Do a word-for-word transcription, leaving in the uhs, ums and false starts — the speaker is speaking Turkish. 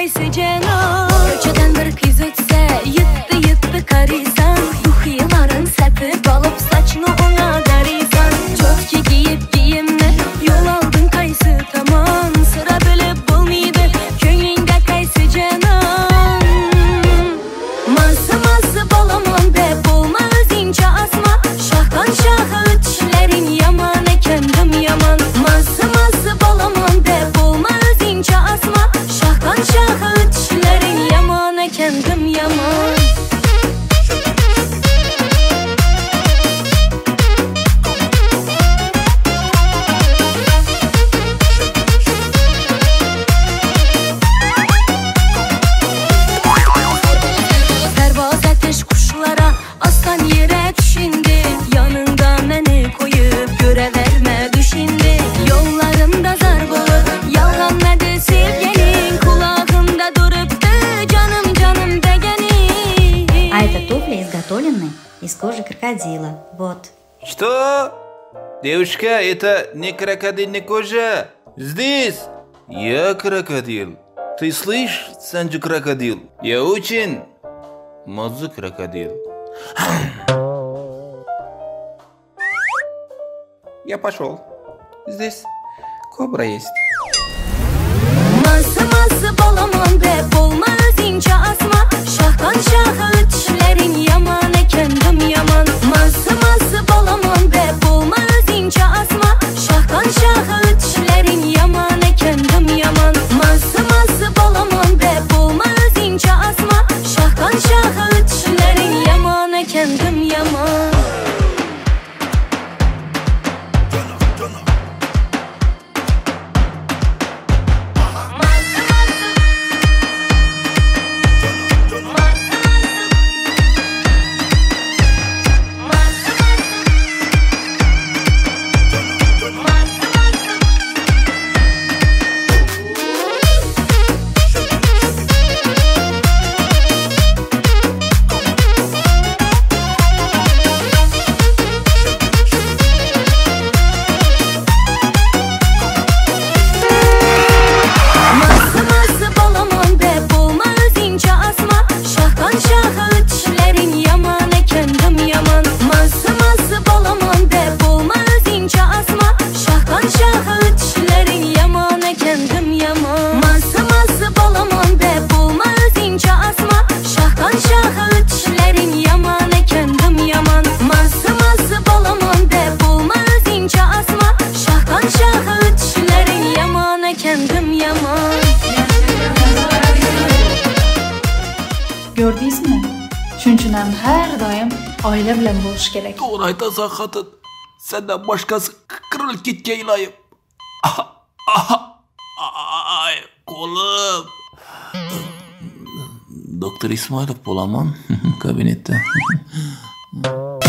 kaysi canan. Ko'chadan bir qiz o'tsa, yitti yitti qaraysan. Ruhiylaring satib olib sochni o'nga daraysan. Cho'pchi kiyib kiyimni yo'l olding qaysi tomon. Sira bilib bo'lmaydi ko'nglingda kaysi canan. Mazza mazza bolaman deb bo'lma o'zingcha asma. Shohdan shohi o'tishlaring yomon ekandim yomon. Mazza mazza bolaman deb bo'lma o'zingcha asma. Shohdan shohi o'tishlaring yomon ekandim yomon. Из кожи крокодила. Вот. Что? Девушка, это не крокодил, не кожа. Здесь я крокодил. Ты слышишь, Санджу крокодил? Я очень мозг крокодил. Я пошел. Здесь кобра есть. Mazza mazza bolaman deb bo'lma o'zingcha asma. Shohdan shohi o'tishlaring yomon ekandim yomon. Mazza mazza bolaman deb bo'lma o'zingcha asma. Shohdan shohi o'tishlaring yomon ekandim yomon. Mazza mazza bolaman deb bo'lma o'zingcha asma. Shohdan shohi o'tishlaring yomon ekandim yomon. Gördünüz mü? Çünkü her daim aile bilen buluş gerek. Doğru aytasan hatun. Senden başkası kırılıp gitken ilayım. Aha, aha, ay, kolum. Doktor İsmailov Bolaman kabinette.